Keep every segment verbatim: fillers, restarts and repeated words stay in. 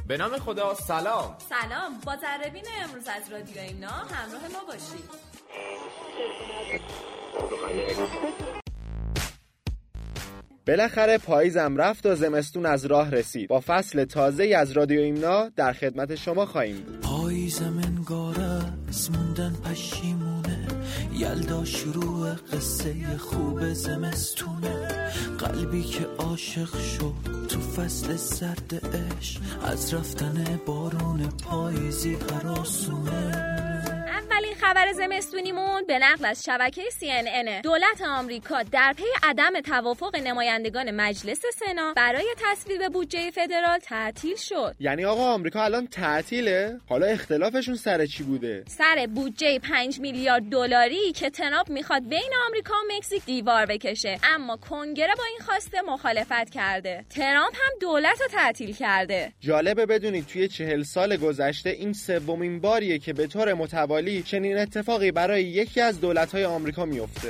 به نام خدا. سلام. سلام. با ذره‌بین امروز از رادیو ایمنا همراه ما باشید. بالاخره پاییزم رفت و زمستون از راه رسید. با فصل تازه‌ای از رادیو ایمنا در خدمت شما خواهیم بود. پاییزم انگار از موندن پشیمونه، یلدا شروع قصه خوب زمستونه، قلبی که عاشق شد تو فصل سرد عشق، از رفتن بارون پاییزی هراسونه. اولین خبر زمستونیمون به نقل از شبکه سی ان ان. دولت آمریکا در پی عدم توافق نمایندگان مجلس سنا برای تصویب بودجه فدرال تعطیل شد. یعنی آقا آمریکا الان تعطیله؟ حالا اختلافشون سر چی بوده؟ سر بودجه پنج میلیارد دلاری که ترامپ میخواد بین آمریکا و مکزیک دیوار بکشه، اما کنگره با این خواسته مخالفت کرده. ترامپ هم دولت رو تعطیل کرده. جالبه بدونید توی چهل سال گذشته این سومین باریه که به طور متوالی چنین اتفاقی برای یکی از دولت‌های آمریکا میفته.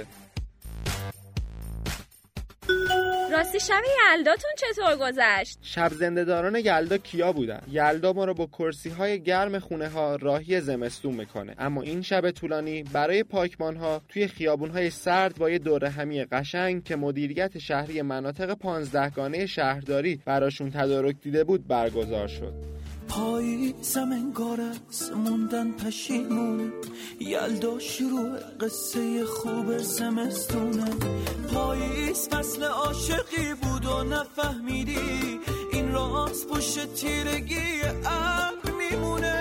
راستی شب یلداتون چطور گذشت؟ شب زنده‌داران یلدا کیا بودن؟ یلدا ما رو با کرسی‌های گرم خونه‌ها راهی زمستون میکنه، اما این شب طولانی برای پاکبان‌ها توی خیابون‌های سرد با یه دوره همی قشنگ که مدیریت شهری مناطق پانزدهگانه شهرداری براشون تدارک دیده بود برگزار شد. پاییزم انگار از موندن پشیمونه، یلدا شروع قصه خوب زمستونه، پاییز فصل عاشقی بود و نفهمیدی این راز پشت تیرگی ابر میمونه.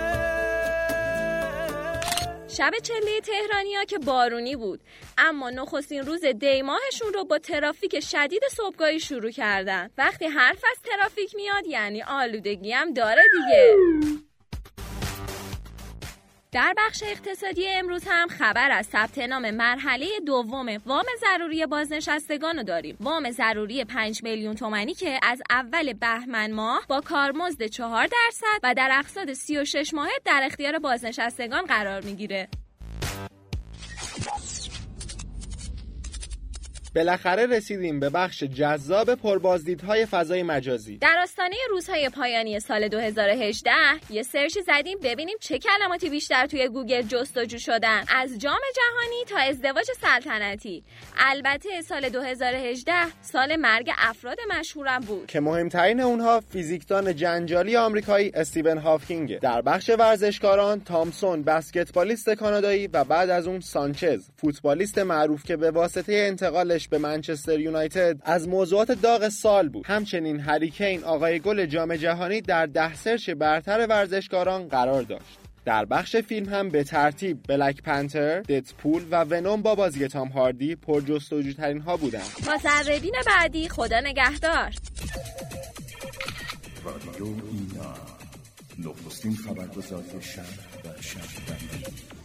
شب چله تهرانیا که بارونی بود، اما نخستین روز دی ماهشون رو با ترافیک شدید صبحگاهی شروع کردن. وقتی حرف از ترافیک میاد یعنی آلودگی هم داره دیگه. در بخش اقتصادی امروز هم خبر از ثبت نام مرحله دوم وام ضروری بازنشستگان رو داریم. وام ضروری پنج میلیون تومانی که از اول بهمن ماه با کارمزد چهار درصد و در اقساط سی و شش ماهه در اختیار بازنشستگان قرار میگیره. بالاخره رسیدیم به بخش جذاب پربازدیدهای فضای مجازی. در آستانه روزهای پایانی سال دو هزار و هجده یه سرچ زدیم ببینیم چه کلماتی بیشتر توی گوگل جستجو شدن، از جام جهانی تا ازدواج سلطنتی. البته سال دو هزار و هجده سال مرگ افراد مشهورم بود که مهمترین اونها فیزیکدان جنجالی آمریکایی استیون هاکینگ. در بخش ورزشکاران تامسون بسکتبالیست کانادایی و بعد از اون سانچز فوتبالیست معروف که به واسطه انتقالش به منچستر یونایتد از موضوعات داغ سال بود. همچنین هری کین آقای گل جام جهانی در ده سرچ برتر ورزشکاران قرار داشت. در بخش فیلم هم به ترتیب بلک پنتر، ددپول و ونوم با بازی تام هاردی پرجستجوترین ها بودند. با ذره‌بین بعدی خدا نگهدار. رادیو اینا، نخستین خبرگزاری شهر و شهروندی.